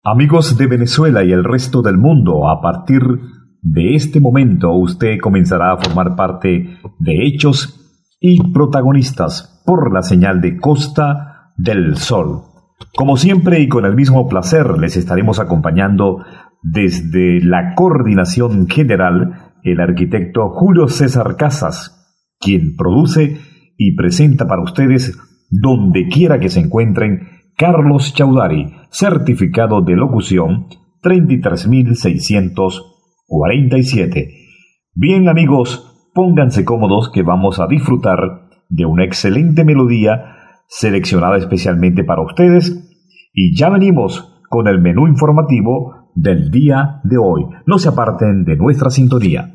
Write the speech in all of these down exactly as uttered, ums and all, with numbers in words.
Amigos de Venezuela y el resto del mundo, a partir de este momento usted comenzará a formar parte de Hechos y Protagonistas por la señal de Costa del Sol. Como siempre y con el mismo placer, les estaremos acompañando desde la coordinación general el arquitecto Julio César Casas, quien produce y presenta para ustedes, donde quiera que se encuentren, Carlos Chaudhary, certificado de locución treinta y tres mil seiscientos cuarenta y siete. Bien, amigos, pónganse cómodos que vamos a disfrutar de una excelente melodía seleccionada especialmente para ustedes, y ya venimos con el menú informativo del día de hoy. No se aparten de nuestra sintonía.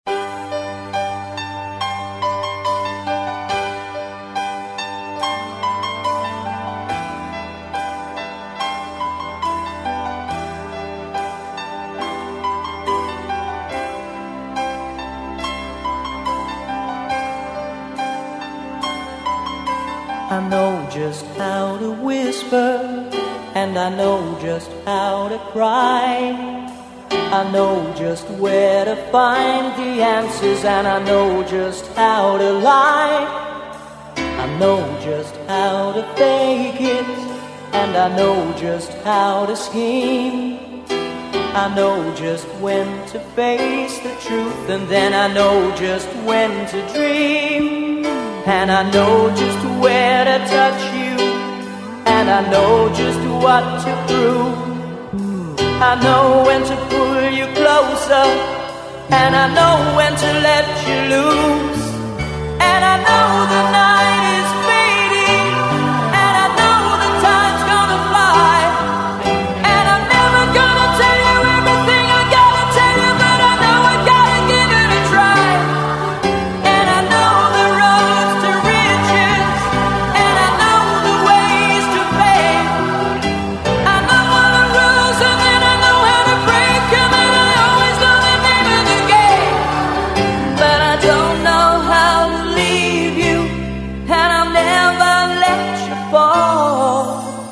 I know just how to whisper, and I know just how to cry. I know just where to find the answers, and I know just how to lie. I know just how to fake it, and I know just how to scheme. I know just when to face the truth, and then I know just when to dream. And I know just where to touch you, and I know just what to prove. I know when to pull you closer, and I know when to let you loose. And I know the night is fading, and I know the time's gonna fly. And I'm never gonna tell you everything I gotta tell you, but I know I gotta give it a try. And I know the roads to riches, and I know the ways to fame. I know all the rules, and then I know how to break them, and I always know the name of the game. But I don't know how to leave you, and I'll never let you fall.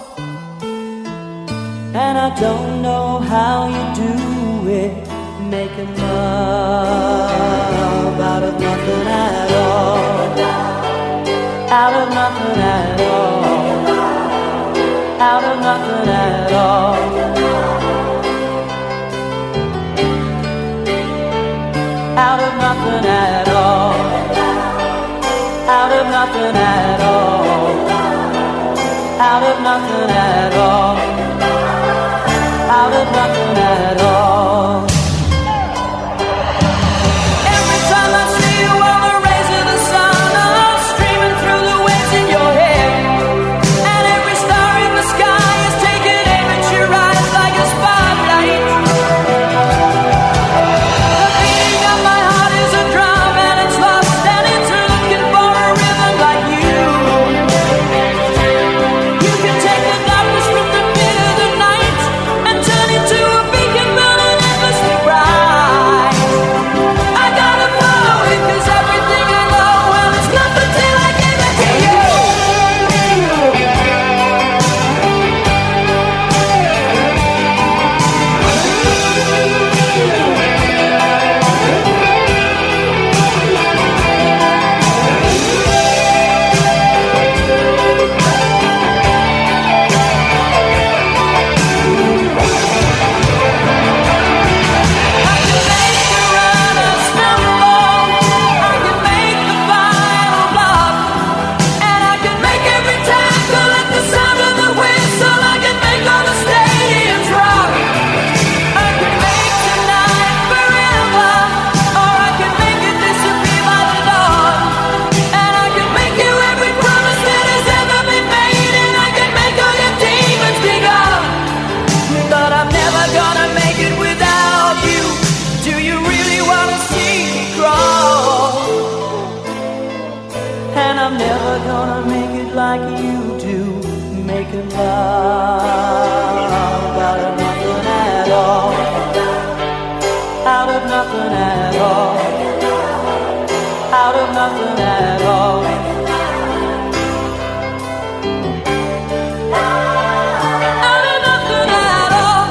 And I don't know how you do it, making love out of nothing at all. Out of nothing at all. Out of nothing at all. Out of nothing at all. Out of nothing at all. Out of nothing at all. Out of nothing at all. Every time I see you on the rays of the sun, I'm streaming through the waves in your hair. And every star in the sky is taking aim at your eyes like a spotlight. The beating of my heart is a drum, and it's lost, and it's looking for a rhythm like you. You can take the darkness from the pit of the night and turn it to a beacon burning endlessly bright. I gotta follow it, 'cause everything I know, well, it's nothing till I give it to you. I can make the runner stumble, I can make the final block, and I can make every tackle at the sound of the whistle. I can make all the stadiums rock. I can make tonight forever, or I can make it disappear by the dawn. And I can make you every promise that has ever been made, and I can make all your demons be gone. But I'm never gonna make it without you. Do you really wanna see me crawl? And I'm never gonna make it like you do, making love out of nothing at all. Out of nothing at all. Out of nothing at all. Out of nothing at all.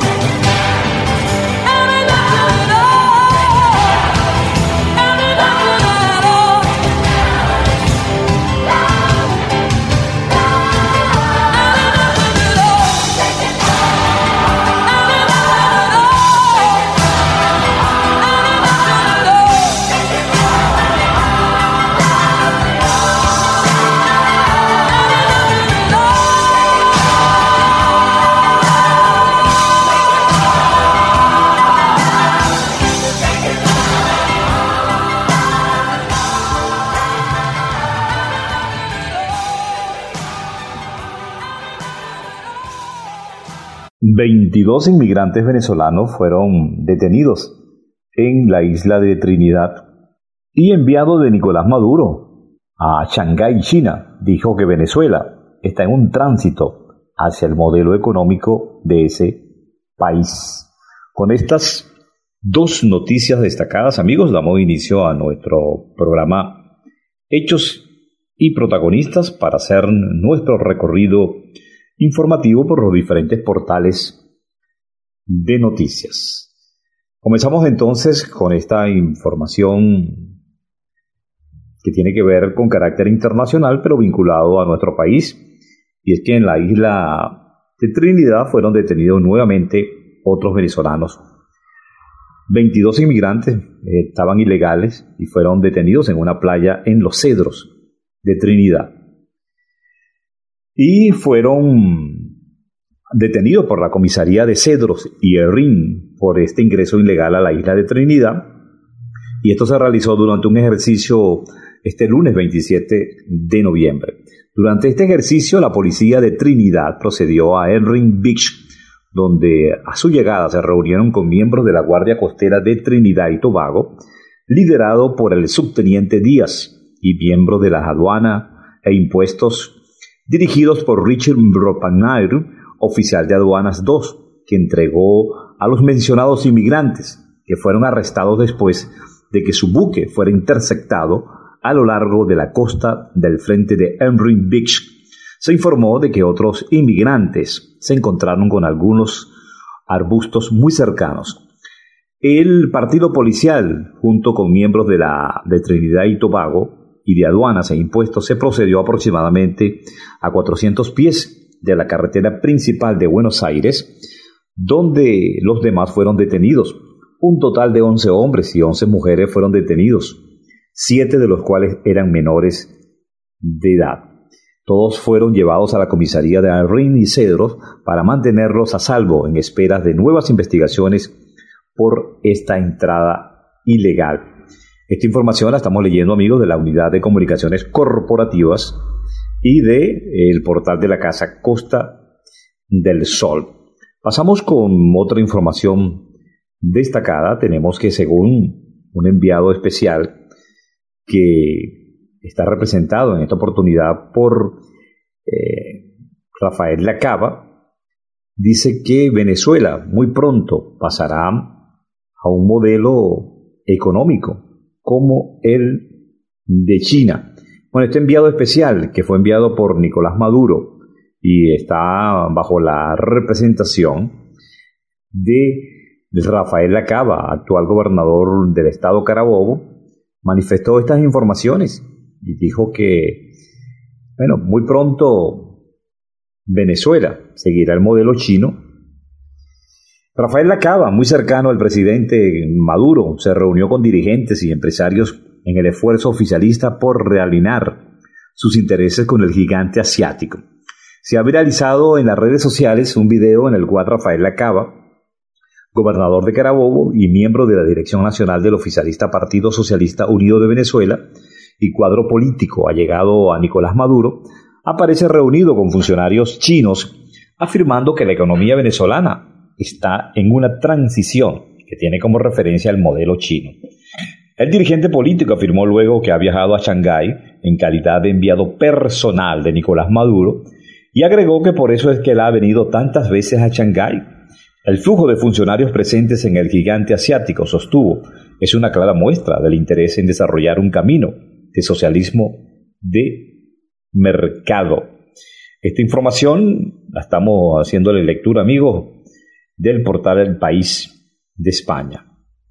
veintidós inmigrantes venezolanos fueron detenidos en la isla de Trinidad y enviado de Nicolás Maduro a Shanghái, China. Dijo que Venezuela está en un tránsito hacia el modelo económico de ese país. Con estas dos noticias destacadas, amigos, damos inicio a nuestro programa Hechos y Protagonistas para hacer nuestro recorrido informativo por los diferentes portales de noticias. Comenzamos entonces con esta información que tiene que ver con carácter internacional, pero vinculado a nuestro país, y es que en la isla de Trinidad fueron detenidos nuevamente otros venezolanos. veintidós inmigrantes eh, estaban ilegales y fueron detenidos en una playa en Los Cedros de Trinidad. Y fueron detenidos por la comisaría de Cedros y Herrín por este ingreso ilegal a la isla de Trinidad. Y esto se realizó durante un ejercicio este lunes veintisiete de noviembre. Durante este ejercicio, la policía de Trinidad procedió a Herring Beach, donde a su llegada se reunieron con miembros de la Guardia Costera de Trinidad y Tobago, liderado por el subteniente Díaz, y miembros de las aduanas e impuestos dirigidos por Richard Ropanair, oficial de aduanas dos, que entregó a los mencionados inmigrantes, que fueron arrestados después de que su buque fuera interceptado a lo largo de la costa del frente de Herring Beach. Se informó de que otros inmigrantes se encontraron con algunos arbustos muy cercanos. El partido policial, junto con miembros de la de Trinidad y Tobago y de aduanas e impuestos, se procedió aproximadamente a cuatrocientos pies de la carretera principal de Buenos Aires, donde los demás fueron detenidos. Un total de once hombres y once mujeres fueron detenidos, siete de los cuales eran menores de edad. Todos fueron llevados a la comisaría de Herrín y Cedros para mantenerlos a salvo en espera de nuevas investigaciones por esta entrada ilegal. Esta información la estamos leyendo, amigos, de la Unidad de Comunicaciones Corporativas y de el portal de la Casa Costa del Sol. Pasamos con otra información destacada. Tenemos que, según un enviado especial que está representado en esta oportunidad por eh, Rafael Lacaba, dice que Venezuela muy pronto pasará a un modelo económico como el de China. Bueno, este enviado especial, que fue enviado por Nicolás Maduro y está bajo la representación de Rafael Lacaba, actual gobernador del estado Carabobo, manifestó estas informaciones y dijo que, bueno, muy pronto Venezuela seguirá el modelo chino. Rafael Lacaba, muy cercano al presidente Maduro, se reunió con dirigentes y empresarios en el esfuerzo oficialista por realinear sus intereses con el gigante asiático. Se ha viralizado en las redes sociales un video en el cual Rafael Lacaba, gobernador de Carabobo y miembro de la Dirección Nacional del oficialista Partido Socialista Unido de Venezuela y cuadro político allegado a Nicolás Maduro, aparece reunido con funcionarios chinos afirmando que la economía venezolana está en una transición que tiene como referencia el modelo chino. El dirigente político afirmó luego que ha viajado a Shanghái en calidad de enviado personal de Nicolás Maduro y agregó que por eso es que él ha venido tantas veces a Shanghái. El flujo de funcionarios presentes en el gigante asiático, sostuvo, es una clara muestra del interés en desarrollar un camino de socialismo de mercado. Esta información la estamos haciéndole lectura, amigos, del portal El País de España.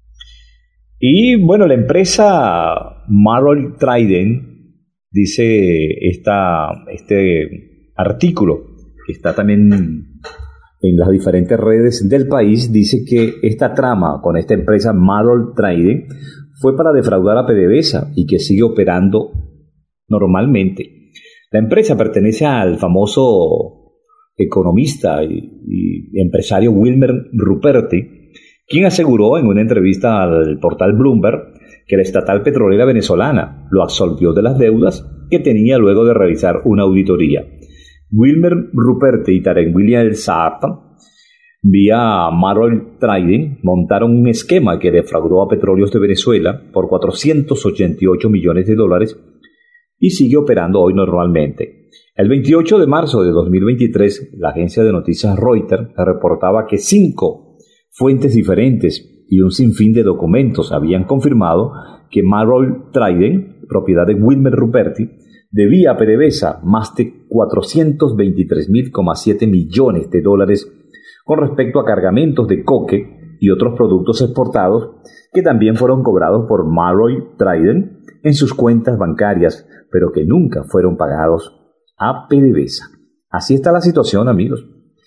Y bueno, la empresa Marol Trading, dice esta, este artículo, que está también en las diferentes redes del país, dice que esta trama con esta empresa Marol Trading fue para defraudar a PDVSA y que sigue operando normalmente. La empresa pertenece al famoso economista y, y empresario Wilmer Ruperti, quien aseguró en una entrevista al portal Bloomberg que la estatal petrolera venezolana lo absolvió de las deudas que tenía luego de realizar una auditoría. Wilmer Ruperti y Tarek William El Saab vía Maroil Trading, montaron un esquema que defraudó a Petróleos de Venezuela por cuatrocientos ochenta y ocho millones de dólares y sigue operando hoy normalmente. El veintiocho de marzo de dos mil veintitrés, la agencia de noticias Reuters reportaba que cinco fuentes diferentes y un sinfín de documentos habían confirmado que Maroil Trading, propiedad de Wilmer Ruperti, debía a PDVSA más de cuatrocientos veintitrés mil coma siete millones de dólares con respecto a cargamentos de coque y otros productos exportados que también fueron cobrados por Maroil Trading en sus cuentas bancarias, pero que nunca fueron pagados a PDVSA. Así está la situación, amigos,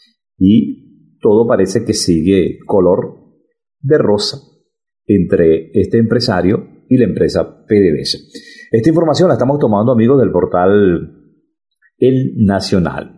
y todo parece que sigue color de rosa entre este empresario y la empresa PDVSA. Esta información la estamos tomando, amigos, del portal El Nacional.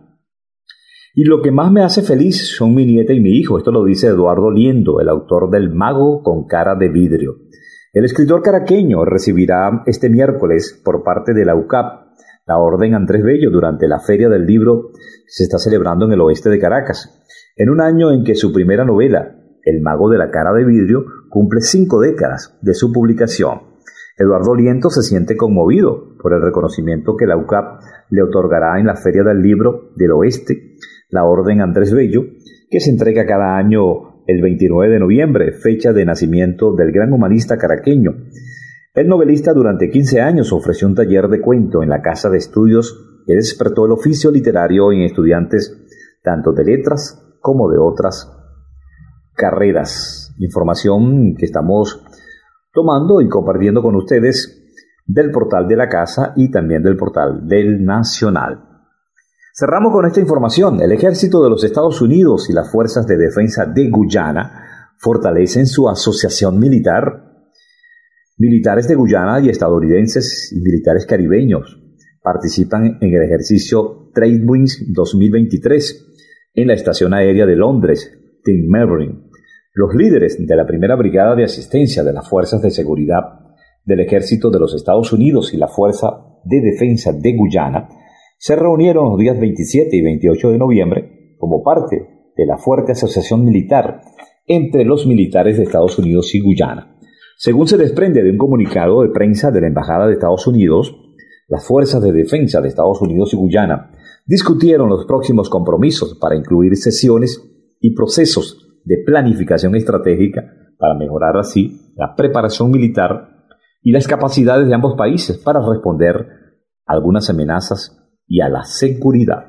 Y lo que más me hace feliz son mi nieta y mi hijo. Esto lo dice Eduardo Liendo, el autor del Mago con cara de vidrio. El escritor caraqueño recibirá este miércoles por parte de la U C A P la Orden Andrés Bello durante la Feria del Libro que se está celebrando en el oeste de Caracas, en un año en que su primera novela, El Mago de la cara de vidrio, cumple cinco décadas de su publicación. Eduardo Liendo se siente conmovido por el reconocimiento que la U C A P le otorgará en la Feria del Libro del Oeste, la Orden Andrés Bello, que se entrega cada año el veintinueve de noviembre, fecha de nacimiento del gran humanista caraqueño. El novelista durante quince años ofreció un taller de cuento en la Casa de Estudios que despertó el oficio literario en estudiantes tanto de letras como de otras carreras. Información que estamos tomando y compartiendo con ustedes del portal de la Casa y también del portal del Nacional. Cerramos con esta información. El ejército de los Estados Unidos y las fuerzas de defensa de Guyana fortalecen su asociación militar. Militares de Guyana y estadounidenses y militares caribeños participan en el ejercicio Tradewinds dos mil veintitrés en la estación aérea de Londres, Tim Merrin. Los líderes de la primera brigada de asistencia de las fuerzas de seguridad del ejército de los Estados Unidos y la fuerza de defensa de Guyana se reunieron los días veintisiete y veintiocho de noviembre como parte de la fuerte asociación militar entre los militares de Estados Unidos y Guyana. Según se desprende de un comunicado de prensa de la Embajada de Estados Unidos, las fuerzas de defensa de Estados Unidos y Guyana discutieron los próximos compromisos para incluir sesiones y procesos de planificación estratégica para mejorar así la preparación militar y las capacidades de ambos países para responder a algunas amenazas y a la seguridad.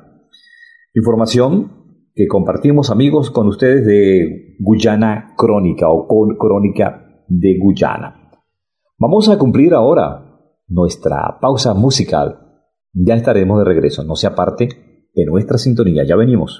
Información que compartimos, amigos, con ustedes de Guyana Crónica o con Crónica de Guyana. Vamos a cumplir ahora nuestra pausa musical. Ya estaremos de regreso. No se aparte de nuestra sintonía. Ya venimos.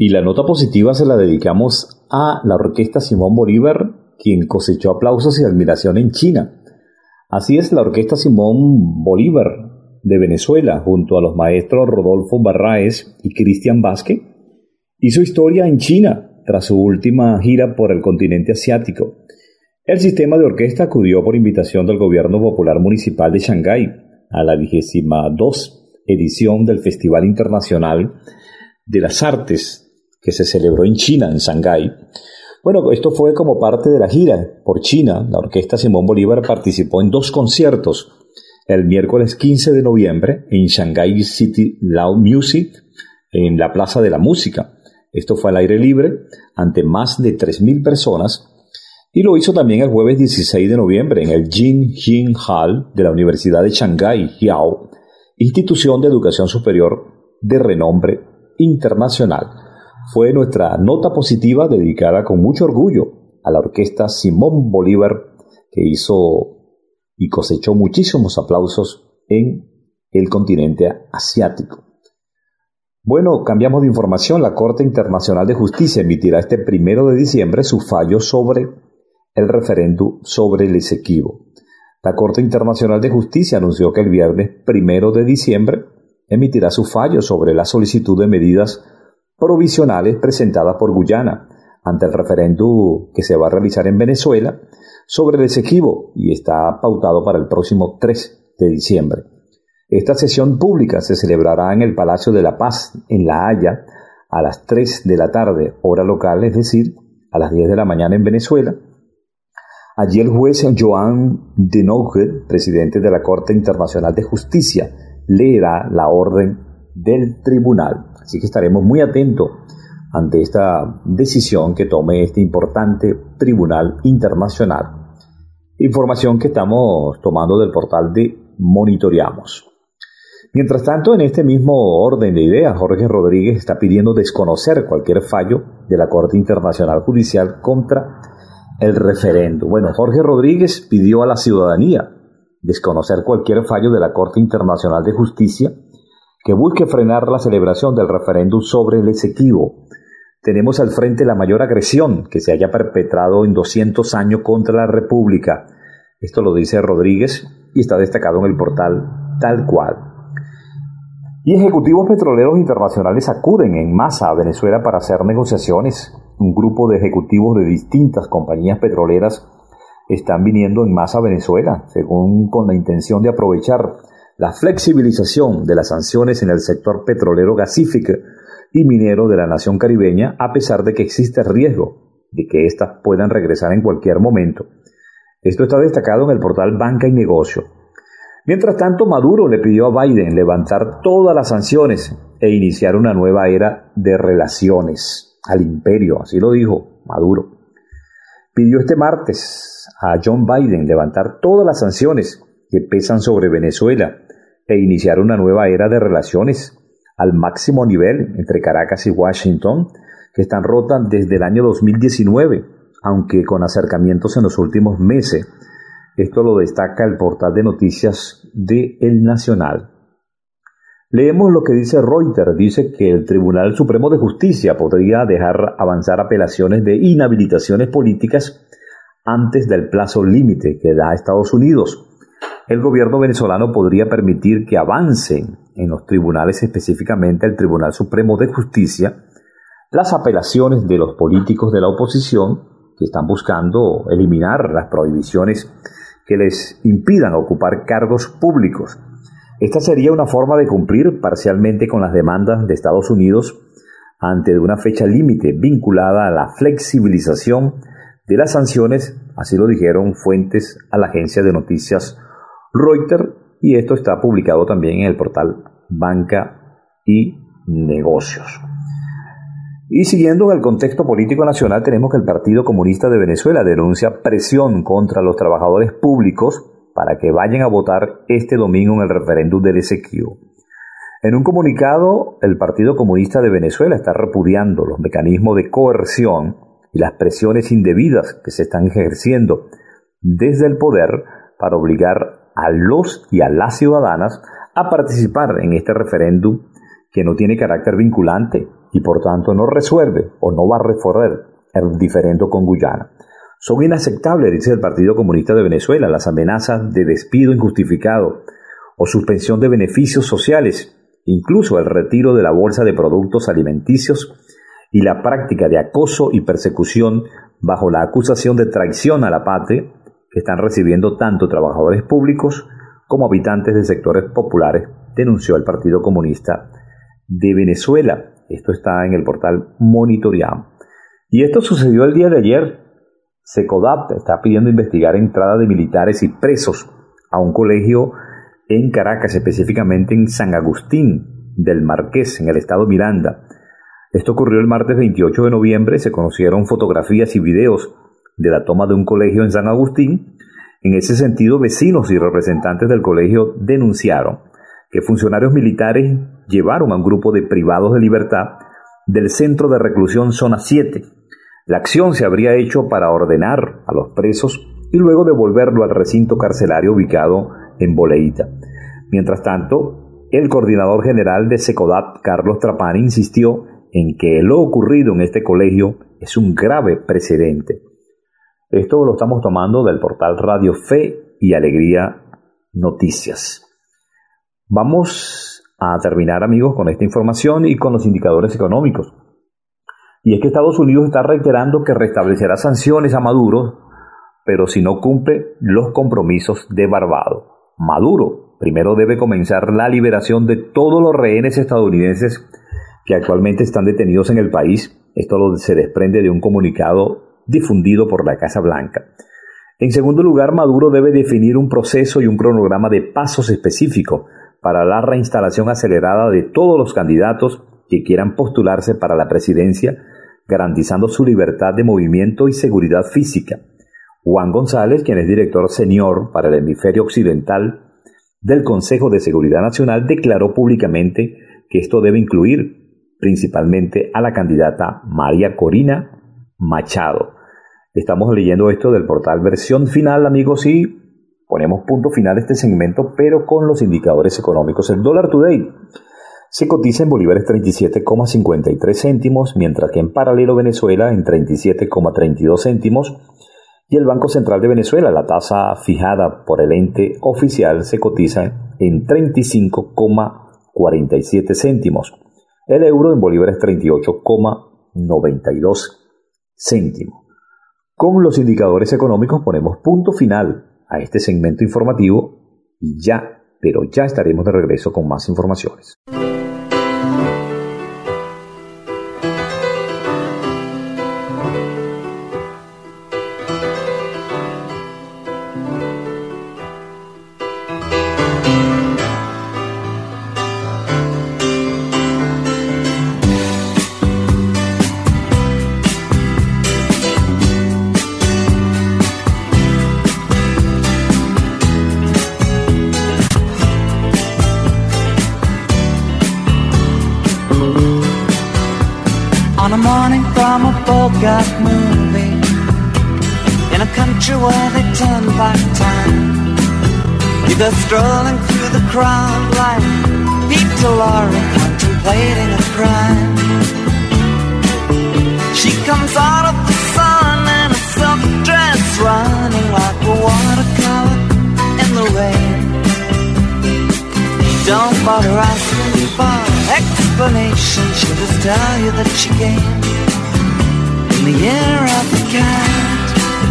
Y la nota positiva se la dedicamos a la Orquesta Simón Bolívar, quien cosechó aplausos y admiración en China. Así es, la Orquesta Simón Bolívar de Venezuela, junto a los maestros Rodolfo Barráez y Cristian Vázquez, hizo historia en China tras su última gira por el continente asiático. El sistema de orquesta acudió por invitación del Gobierno Popular Municipal de Shanghái a la vigésima dos edición del Festival Internacional de las Artes que se celebró en China, en Shanghái. Bueno, esto fue como parte de la gira por China. La Orquesta Simón Bolívar participó en dos conciertos el miércoles quince de noviembre en Shanghai City Loud Music, en la Plaza de la Música. Esto fue al aire libre, ante más de tres mil personas, y lo hizo también el jueves dieciséis de noviembre en el Jin Jin Hall de la Universidad de Shanghái, Hiao, institución de educación superior de renombre internacional. Fue nuestra nota positiva dedicada con mucho orgullo a la Orquesta Simón Bolívar, que hizo y cosechó muchísimos aplausos en el continente asiático. Bueno, cambiamos de información. La Corte Internacional de Justicia emitirá este primero de diciembre su fallo sobre el referéndum sobre el Esequibo. La Corte Internacional de Justicia anunció que el viernes primero de diciembre emitirá su fallo sobre la solicitud de medidas provisionales presentadas por Guyana ante el referéndum que se va a realizar en Venezuela sobre el Esequibo y está pautado para el próximo tres de diciembre. Esta sesión pública se celebrará en el Palacio de la Paz, en La Haya, a las tres de la tarde, hora local, es decir, a las diez de la mañana en Venezuela. Allí el juez Joan Denouge, presidente de la Corte Internacional de Justicia, leerá la orden del tribunal. Así que estaremos muy atentos ante esta decisión que tome este importante tribunal internacional. Información que estamos tomando del portal de Monitoreamos. Mientras tanto, en este mismo orden de ideas, Jorge Rodríguez está pidiendo desconocer cualquier fallo de la Corte Internacional Judicial contra el referéndum. Bueno, Jorge Rodríguez pidió a la ciudadanía desconocer cualquier fallo de la Corte Internacional de Justicia que busque frenar la celebración del referéndum sobre el Esequibo. Tenemos al frente la mayor agresión que se haya perpetrado en doscientos años contra la República. Esto lo dice Rodríguez y está destacado en el portal Tal Cual. Y ejecutivos petroleros internacionales acuden en masa a Venezuela para hacer negociaciones. Un grupo de ejecutivos de distintas compañías petroleras están viniendo en masa a Venezuela, según con la intención de aprovechar la flexibilización de las sanciones en el sector petrolero gasífico y minero de la nación caribeña, a pesar de que existe riesgo de que éstas puedan regresar en cualquier momento. Esto está destacado en el portal Banca y Negocio. Mientras tanto, Maduro le pidió a Biden levantar todas las sanciones e iniciar una nueva era de relaciones al imperio, así lo dijo Maduro. Pidió este martes a John Biden levantar todas las sanciones que pesan sobre Venezuela e iniciar una nueva era de relaciones al máximo nivel entre Caracas y Washington, que están rotas desde el año dos mil diecinueve, aunque con acercamientos en los últimos meses. Esto lo destaca el portal de noticias de El Nacional. Leemos lo que dice Reuters. Dice que el Tribunal Supremo de Justicia podría dejar avanzar apelaciones de inhabilitaciones políticas antes del plazo límite que da Estados Unidos. El gobierno venezolano podría permitir que avancen en los tribunales, específicamente el Tribunal Supremo de Justicia, las apelaciones de los políticos de la oposición que están buscando eliminar las prohibiciones que les impidan ocupar cargos públicos. Esta sería una forma de cumplir parcialmente con las demandas de Estados Unidos ante una fecha límite vinculada a la flexibilización de las sanciones, así lo dijeron fuentes a la agencia de noticias Reuters, y esto está publicado también en el portal Banca y Negocios. Y siguiendo en el contexto político nacional, tenemos que el Partido Comunista de Venezuela denuncia presión contra los trabajadores públicos para que vayan a votar este domingo en el referéndum del Esequibo. En un comunicado, el Partido Comunista de Venezuela está repudiando los mecanismos de coerción y las presiones indebidas que se están ejerciendo desde el poder para obligar a los y a las ciudadanas a participar en este referéndum que no tiene carácter vinculante y por tanto no resuelve o no va a resolver el diferendo con Guyana. Son inaceptables, dice el Partido Comunista de Venezuela, las amenazas de despido injustificado o suspensión de beneficios sociales, incluso el retiro de la bolsa de productos alimenticios y la práctica de acoso y persecución bajo la acusación de traición a la patria que están recibiendo tanto trabajadores públicos como habitantes de sectores populares, denunció el Partido Comunista de Venezuela. Esto está en el portal Monitoream. Y esto sucedió el día de ayer. Secodap está pidiendo investigar entrada de militares y presos a un colegio en Caracas, específicamente en San Agustín del Marqués, en el estado Miranda. Esto ocurrió el martes veintiocho de noviembre. Se conocieron fotografías y videos de la toma de un colegio en San Agustín. En ese sentido, vecinos y representantes del colegio denunciaron que funcionarios militares llevaron a un grupo de privados de libertad del centro de reclusión Zona siete. La acción se habría hecho para ordenar a los presos y luego devolverlo al recinto carcelario ubicado en Boleíta. Mientras tanto, el coordinador general de Secodap, Carlos Trapani, insistió en que lo ocurrido en este colegio es un grave precedente. Esto lo estamos tomando del portal Radio Fe y Alegría Noticias. Vamos a terminar, amigos, con esta información y con los indicadores económicos. Y es que Estados Unidos está reiterando que restablecerá sanciones a Maduro, pero si no cumple los compromisos de Barbados. Maduro primero debe comenzar la liberación de todos los rehenes estadounidenses que actualmente están detenidos en el país. Esto se desprende de un comunicado difundido por la Casa Blanca. En segundo lugar, Maduro debe definir un proceso y un cronograma de pasos específicos para la reinstalación acelerada de todos los candidatos que quieran postularse para la presidencia, garantizando su libertad de movimiento y seguridad física. Juan González, quien es director senior para el hemisferio occidental del Consejo de Seguridad Nacional, declaró públicamente que esto debe incluir principalmente a la candidata María Corina Machado. Estamos leyendo esto del portal Versión Final, amigos, y ponemos punto final a este segmento, pero con los indicadores económicos. El dólar today se cotiza en bolívares treinta y siete coma cincuenta y tres céntimos, mientras que en paralelo Venezuela en treinta y siete coma treinta y dos céntimos, y el Banco Central de Venezuela, la tasa fijada por el ente oficial, se cotiza en treinta y cinco coma cuarenta y siete céntimos. El euro en bolívares treinta y ocho coma noventa y dos céntimos. Con los indicadores económicos ponemos punto final a este segmento informativo y ya, pero ya estaremos de regreso con más informaciones. Bogart movie in a country where they turn back time. You go strolling through the crowd like Peter Lorre contemplating a crime. She comes out of the sun in a silk dress, running like a watercolor in the rain. Don't bother asking for explanation, she'll just tell you that she came in the year of the cat.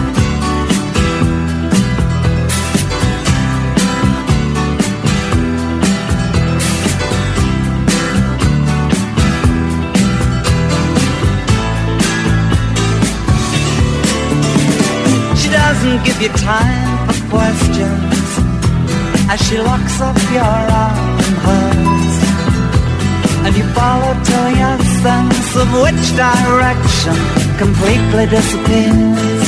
She doesn't give you time for questions as she locks up your arm in hers, and you follow till your sense of which direction completely disappears.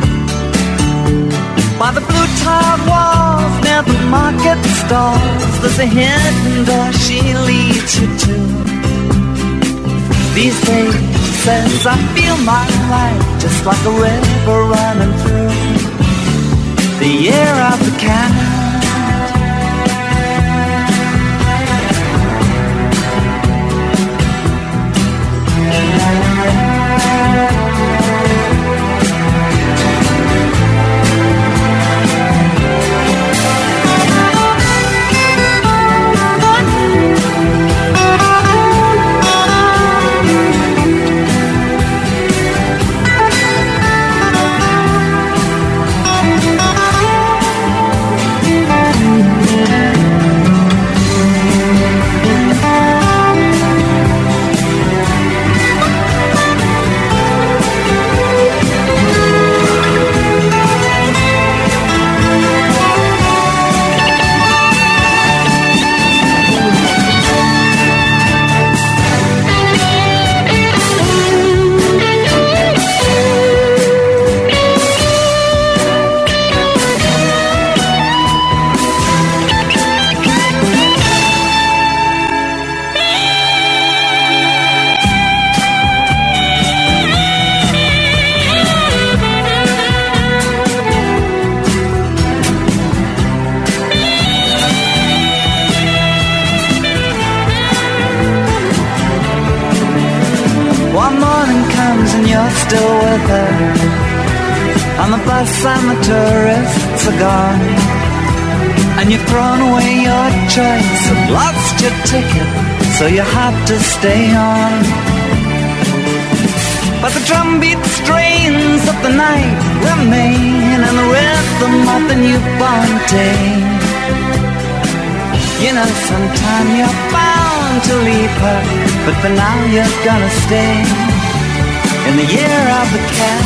By the blue tiled walls near the market stalls, there's a hidden door she leads you to. These days, she says, I feel my life just like a river running through the year of the cat. bus and the tourists are gone, and you've thrown away your choice and lost your ticket, so you have to stay on. But the drumbeat strains of the night remain, and the rhythm of the newborn day. You know, sometime you're bound to leave her, but for now you're gonna stay in the year of the cat.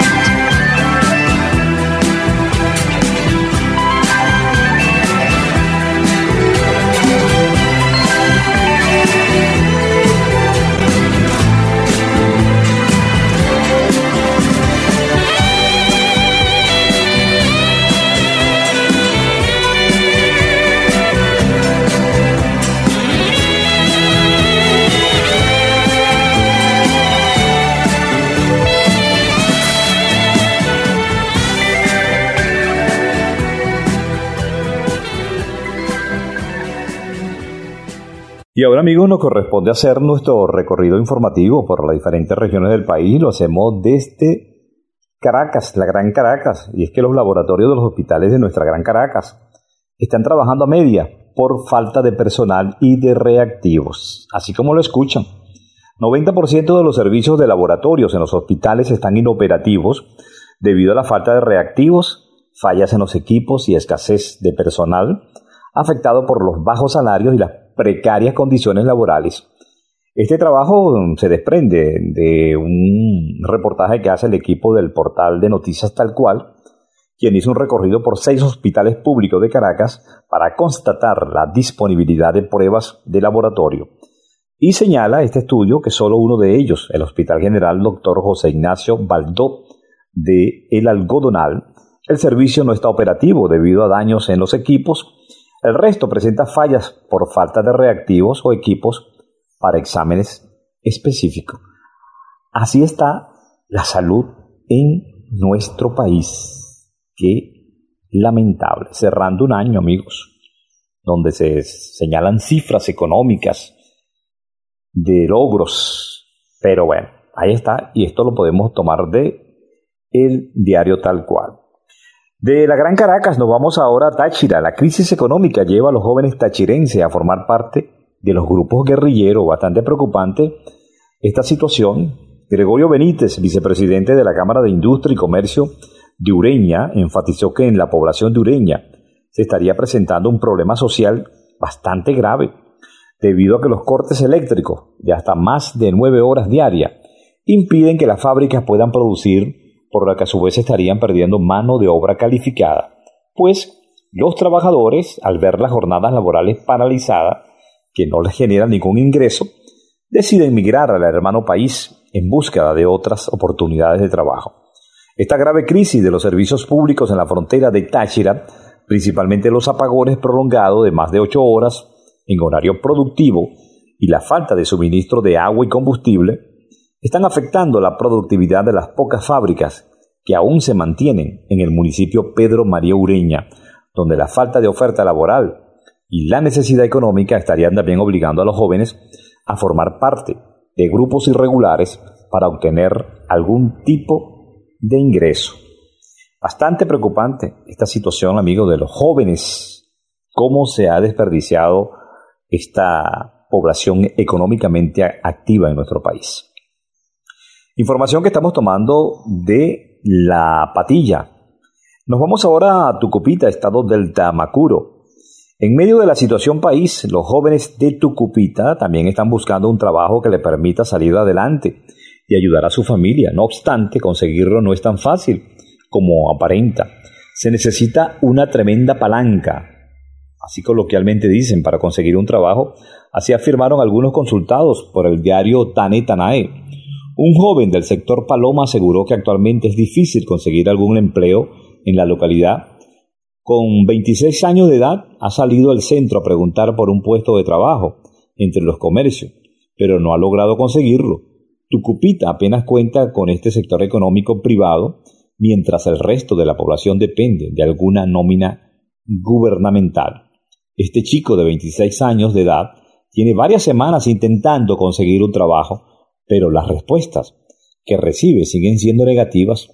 Y ahora, amigos, nos corresponde hacer nuestro recorrido informativo por las diferentes regiones del país. Lo hacemos desde Caracas, la Gran Caracas. Y es que los laboratorios de los hospitales de nuestra Gran Caracas están trabajando a media por falta de personal y de reactivos. Así como lo escuchan. noventa por ciento de los servicios de laboratorios en los hospitales están inoperativos debido a la falta de reactivos, fallas en los equipos y escasez de personal, afectado por los bajos salarios y las precarias condiciones laborales. Este trabajo se desprende de un reportaje que hace el equipo del portal de noticias Tal Cual, quien hizo un recorrido por seis hospitales públicos de Caracas para constatar la disponibilidad de pruebas de laboratorio. Y señala este estudio que solo uno de ellos, el Hospital General Doctor José Ignacio Baldó de El Algodonal, el servicio no está operativo debido a daños en los equipos. El resto presenta fallas por falta de reactivos o equipos para exámenes específicos. Así está la salud en nuestro país. Qué lamentable. Cerrando un año, amigos, donde se señalan cifras económicas de logros. Pero bueno, ahí está. Y esto lo podemos tomar de el diario Tal Cual. De la Gran Caracas nos vamos ahora a Táchira. La crisis económica lleva a los jóvenes tachirenses a formar parte de los grupos guerrilleros. Bastante preocupante esta situación. Gregorio Benítez, vicepresidente de la Cámara de Industria y Comercio de Ureña, enfatizó que en la población de Ureña se estaría presentando un problema social bastante grave, debido a que los cortes eléctricos de hasta más de nueve horas diarias impiden que las fábricas puedan producir, por lo que a su vez estarían perdiendo mano de obra calificada, pues los trabajadores, al ver las jornadas laborales paralizadas, que no les generan ningún ingreso, deciden migrar al hermano país en búsqueda de otras oportunidades de trabajo. Esta grave crisis de los servicios públicos en la frontera de Táchira, principalmente los apagones prolongados de más de ocho horas en horario productivo y la falta de suministro de agua y combustible, están afectando la productividad de las pocas fábricas que aún se mantienen en el municipio Pedro María Ureña, donde la falta de oferta laboral y la necesidad económica estarían también obligando a los jóvenes a formar parte de grupos irregulares para obtener algún tipo de ingreso. Bastante preocupante esta situación, amigos, de los jóvenes, cómo se ha desperdiciado esta población económicamente activa en nuestro país. Información que estamos tomando de La Patilla. Nos vamos ahora a Tucupita, estado del Tamacuro. En medio de la situación país, los jóvenes de Tucupita también están buscando un trabajo que les permita salir adelante y ayudar a su familia. No obstante, conseguirlo no es tan fácil como aparenta. Se necesita una tremenda palanca, así coloquialmente dicen, para conseguir un trabajo. Así afirmaron algunos consultados por el diario Tane Tanae. Un joven del sector Paloma aseguró que actualmente es difícil conseguir algún empleo en la localidad. Con veintiséis años de edad ha salido al centro a preguntar por un puesto de trabajo entre los comercios, pero no ha logrado conseguirlo. Tucupita apenas cuenta con este sector económico privado, mientras el resto de la población depende de alguna nómina gubernamental. Este chico de veintiséis años de edad tiene varias semanas intentando conseguir un trabajo, pero las respuestas que recibe siguen siendo negativas.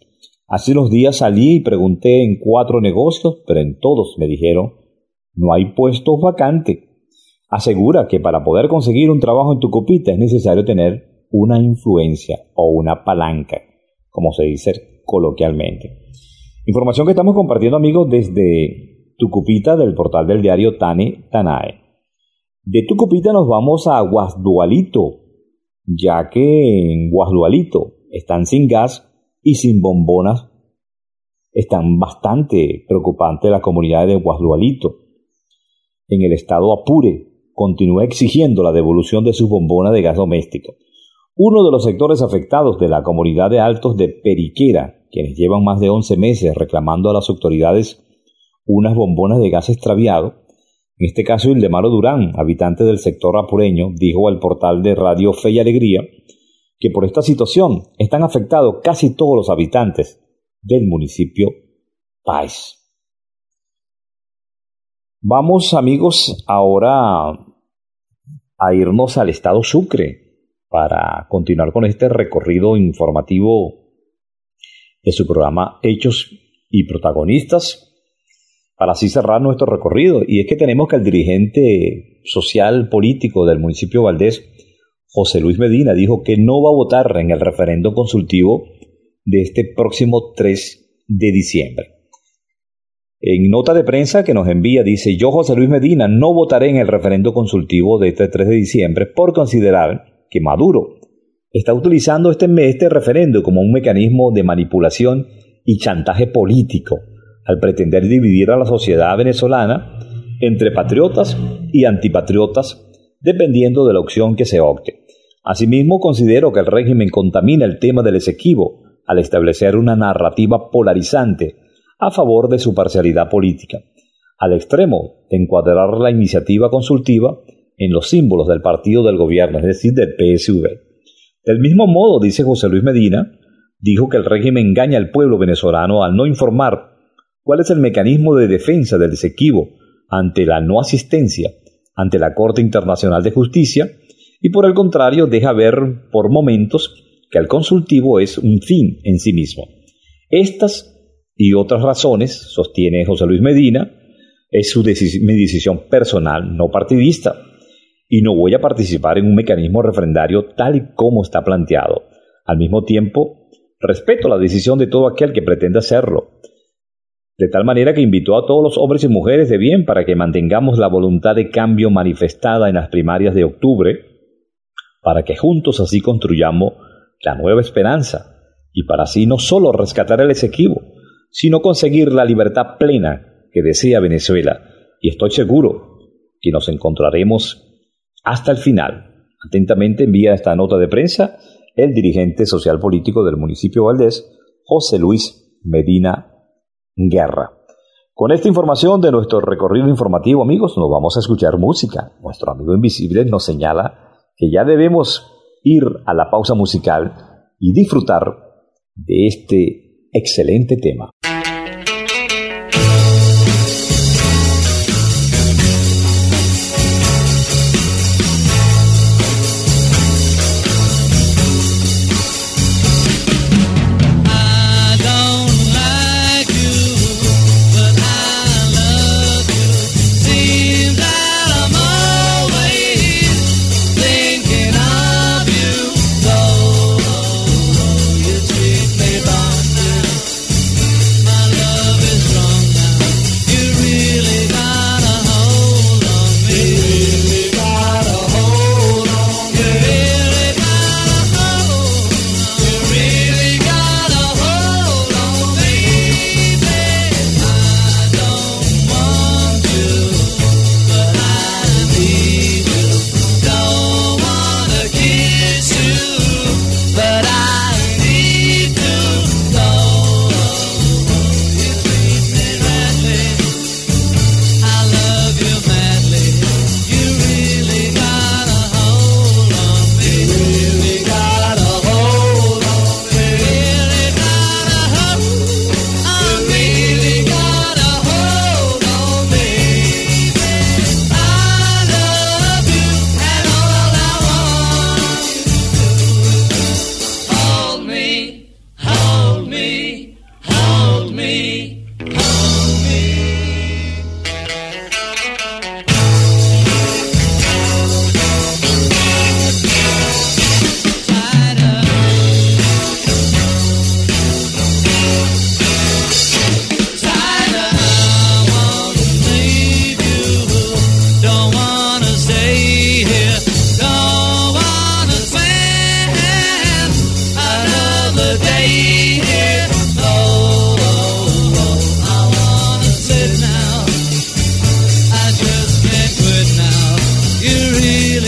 Hace unos días salí y pregunté en cuatro negocios, pero en todos me dijeron, no hay puestos vacantes. Asegura que para poder conseguir un trabajo en Tucupita es necesario tener una influencia o una palanca, como se dice coloquialmente. Información que estamos compartiendo, amigos, desde Tucupita, del portal del diario Tane Tanae. De Tucupita nos vamos a Guasdualito, ya que en Guasdualito están sin gas y sin bombonas. Están bastante preocupantes la comunidad de Guasdualito. En el estado Apure continúa exigiendo la devolución de sus bombonas de gas doméstico. Uno de los sectores afectados de la comunidad de Altos de Periquera, quienes llevan más de once meses reclamando a las autoridades unas bombonas de gas extraviado. En este caso, Ildemaro Durán, habitante del sector apureño, dijo al portal de Radio Fe y Alegría que por esta situación están afectados casi todos los habitantes del municipio Páez. Vamos, amigos, ahora a irnos al estado Sucre para continuar con este recorrido informativo de su programa Hechos y Protagonistas, para así cerrar nuestro recorrido. Y es que tenemos que el dirigente social político del municipio Valdés, José Luis Medina, dijo que no va a votar en el referendo consultivo de este próximo tres de diciembre. En nota de prensa que nos envía, dice: yo, José Luis Medina, no votaré en el referendo consultivo de este tres de diciembre por considerar que Maduro está utilizando este, este referendo como un mecanismo de manipulación y chantaje político al pretender dividir a la sociedad venezolana entre patriotas y antipatriotas, dependiendo de la opción que se opte. Asimismo, considero que el régimen contamina el tema del Esequibo al establecer una narrativa polarizante a favor de su parcialidad política, al extremo de encuadrar la iniciativa consultiva en los símbolos del partido del gobierno, es decir, del P S V. Del mismo modo, dice José Luis Medina, dijo que el régimen engaña al pueblo venezolano al no informar cuál es el mecanismo de defensa del Esequibo ante la no asistencia ante la Corte Internacional de Justicia, y por el contrario deja ver por momentos que el consultivo es un fin en sí mismo. Estas y otras razones, sostiene José Luis Medina, es su decis- mi decisión personal, no partidista, y no voy a participar en un mecanismo referendario tal y como está planteado. Al mismo tiempo, respeto la decisión de todo aquel que pretenda hacerlo, de tal manera que invitó a todos los hombres y mujeres de bien para que mantengamos la voluntad de cambio manifestada en las primarias de octubre, para que juntos así construyamos la nueva esperanza, y para así no solo rescatar el Esequibo, sino conseguir la libertad plena que desea Venezuela, y estoy seguro que nos encontraremos hasta el final. Atentamente envía esta nota de prensa el dirigente social político del municipio Valdés, José Luis Medina Guerra. Con esta información de nuestro recorrido informativo, amigos, nos vamos a escuchar música. Nuestro amigo invisible nos señala que ya debemos ir a la pausa musical y disfrutar de este excelente tema.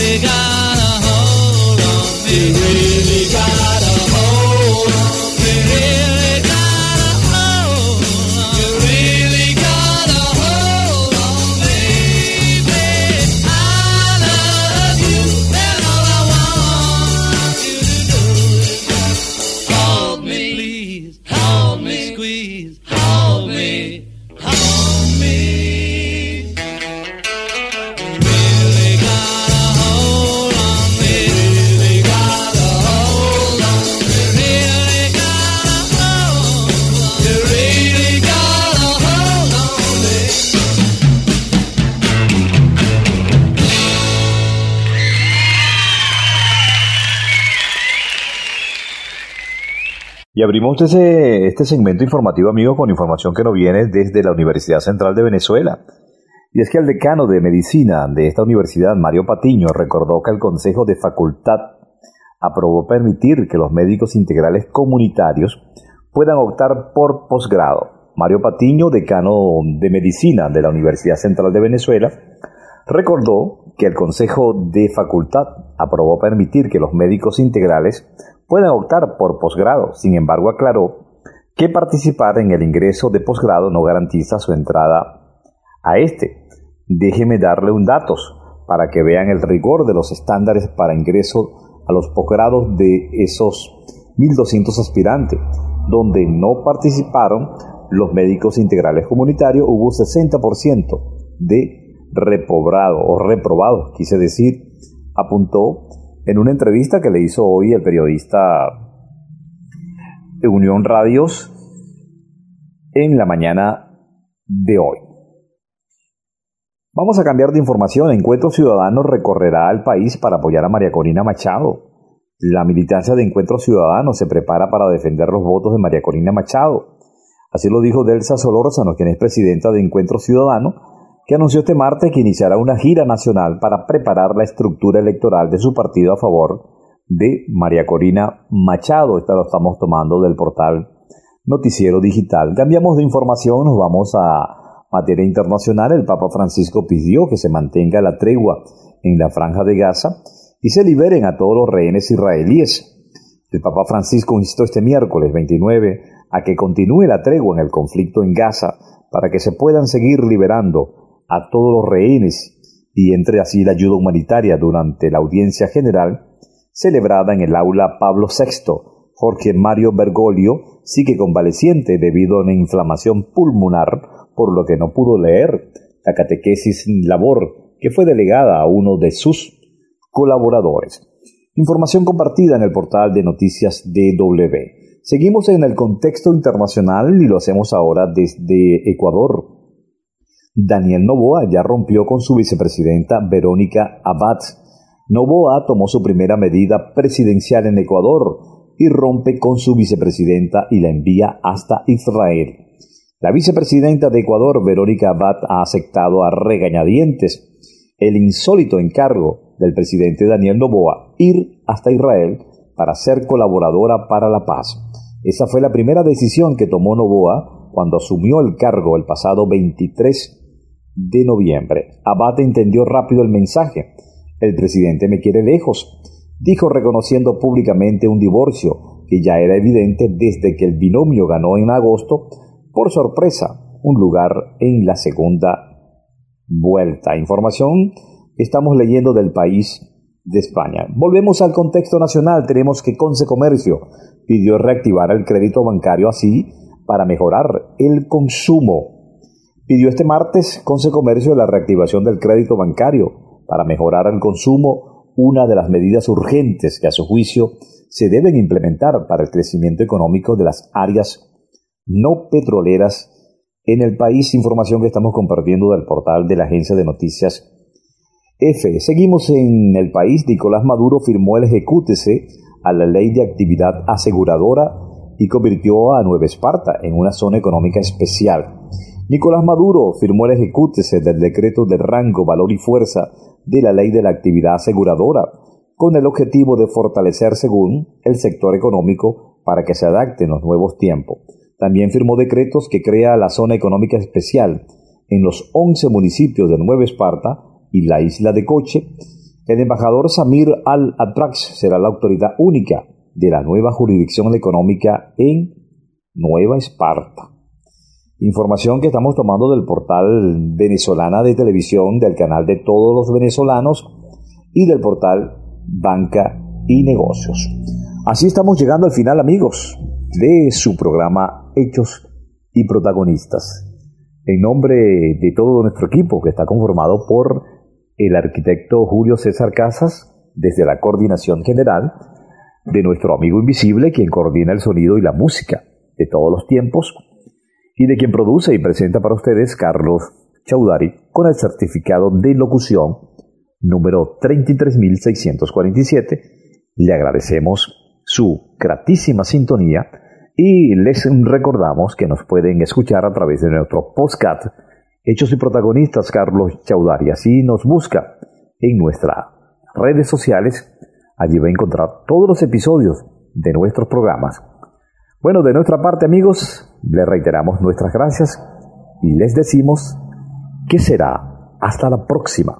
really got a hold on me. You really got a hold on me. You really got a hold on me. You really got a hold on me. Baby, I love you, and all I want you to do is just hold me, please, hold me, squeeze, hold me, hold me. Y abrimos ese, este segmento informativo, amigos, con información que nos viene desde la Universidad Central de Venezuela. Y es que el decano de Medicina de esta universidad, Mario Patiño, recordó que el Consejo de Facultad aprobó permitir que los médicos integrales comunitarios puedan optar por posgrado. Mario Patiño, decano de Medicina de la Universidad Central de Venezuela, recordó que el Consejo de Facultad aprobó permitir que los médicos integrales pueden optar por posgrado. Sin embargo, aclaró que participar en el ingreso de posgrado no garantiza su entrada a este. Déjeme darle un datos para que vean el rigor de los estándares para ingreso a los posgrados de esos mil doscientos aspirantes, donde no participaron los médicos integrales comunitarios. Hubo sesenta por ciento de reprobado o reprobado, quise decir, apuntó en una entrevista que le hizo hoy el periodista de Unión Radios en la mañana de hoy. Vamos a cambiar de información. Encuentro Ciudadano recorrerá el país para apoyar a María Corina Machado. La militancia de Encuentro Ciudadano se prepara para defender los votos de María Corina Machado. Así lo dijo Delsa Solórzano, quien es presidenta de Encuentro Ciudadano, que anunció este martes que iniciará una gira nacional para preparar la estructura electoral de su partido a favor de María Corina Machado. Esta lo estamos tomando del portal Noticiero Digital. Cambiamos de información, nos vamos a materia internacional. El Papa Francisco pidió que se mantenga la tregua en la Franja de Gaza y se liberen a todos los rehenes israelíes. El Papa Francisco instó este miércoles veintinueve a que continúe la tregua en el conflicto en Gaza para que se puedan seguir liberando a todos los rehenes y entre así la ayuda humanitaria durante la audiencia general celebrada en el aula Pablo sexto. Jorge Mario Bergoglio sigue convaleciente debido a una inflamación pulmonar, por lo que no pudo leer la catequesis labor que fue delegada a uno de sus colaboradores. Información compartida en el portal de Noticias D W. Seguimos en el contexto internacional y lo hacemos ahora desde Ecuador. Daniel Noboa ya rompió con su vicepresidenta Verónica Abad. Noboa tomó su primera medida presidencial en Ecuador y rompe con su vicepresidenta y la envía hasta Israel. La vicepresidenta de Ecuador, Verónica Abad, ha aceptado a regañadientes el insólito encargo del presidente Daniel Noboa ir hasta Israel para ser colaboradora para la paz. Esa fue la primera decisión que tomó Noboa cuando asumió el cargo el pasado veintitrés de noviembre. Abad entendió rápido el mensaje. El presidente me quiere lejos, dijo, reconociendo públicamente un divorcio que ya era evidente desde que el binomio ganó en agosto, por sorpresa, un lugar en la segunda vuelta. Información que estamos leyendo del País de España. Volvemos al contexto nacional. Tenemos que Consecomercio pidió reactivar el crédito bancario así para mejorar el consumo. Pidió este martes Consecomercio la reactivación del crédito bancario para mejorar el consumo, una de las medidas urgentes que a su juicio se deben implementar para el crecimiento económico de las áreas no petroleras en el país. Información que estamos compartiendo del portal de la agencia de noticias F. Seguimos en el país. Nicolás Maduro firmó el ejecútese a la ley de actividad aseguradora y convirtió a Nueva Esparta en una zona económica especial. Nicolás Maduro firmó el ejecútese del decreto de rango, valor y fuerza de la ley de la actividad aseguradora, con el objetivo de fortalecer, según el sector económico, para que se adapten los nuevos tiempos. También firmó decretos que crea la zona económica especial en los once municipios de Nueva Esparta y la isla de Coche. El embajador Samir Al-Atrax será la autoridad única de la nueva jurisdicción económica en Nueva Esparta. Información que estamos tomando del portal Venezolana de Televisión, del canal de todos los venezolanos y del portal Banca y Negocios. Así estamos llegando al final, amigos, de su programa Hechos y Protagonistas. En nombre de todo nuestro equipo, que está conformado por el arquitecto Julio César Casas, desde la coordinación general, de nuestro amigo invisible, quien coordina el sonido y la música de todos los tiempos, y de quien produce y presenta para ustedes Carlos Chaudhary, con el certificado de locución número treinta y tres mil seiscientos cuarenta y siete. Le agradecemos su gratísima sintonía y les recordamos que nos pueden escuchar a través de nuestro podcast Hechos y Protagonistas Carlos Chaudhary. Así nos busca en nuestras redes sociales. Allí va a encontrar todos los episodios de nuestros programas. Bueno, de nuestra parte, amigos, les reiteramos nuestras gracias y les decimos que será hasta la próxima.